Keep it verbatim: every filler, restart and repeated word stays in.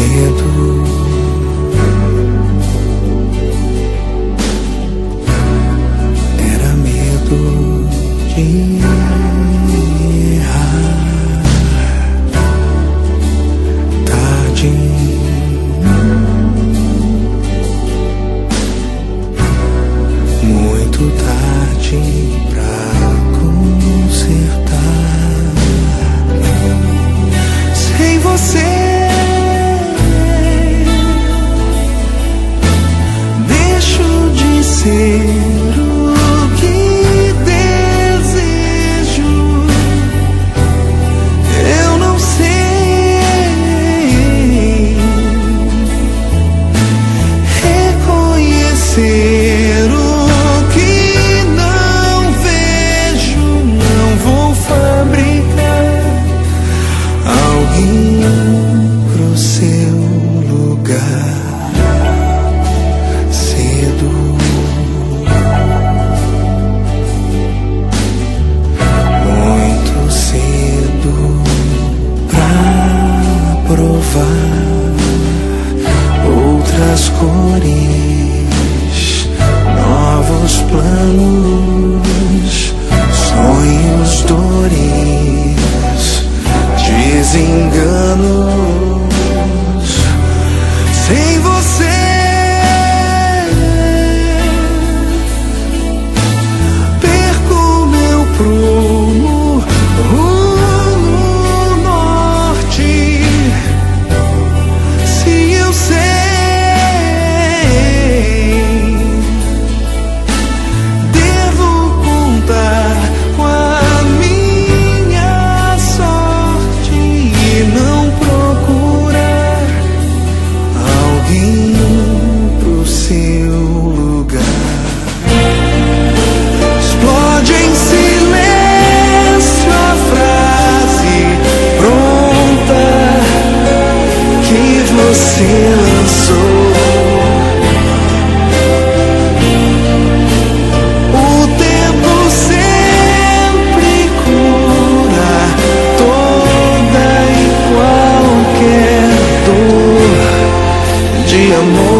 medo. Era medo de errar. Tarde, muito tarde pra consertar. Sem você deixo de ser o que desejo. Eu não sei reconhecer o que não vejo. Não vou fabricar alguém pro seu lugar cedo. Muito cedo pra provar outras cores, novos planos, sonhos, dores, desenganos. Sem você perco meu prumo rumo norte. Se eu sei devo contar com a minha sorte e não procurar alguém pro seu lugar. Explode em silêncio a frase pronta que você lançou. O tempo sempre cura toda e qualquer dor de amor.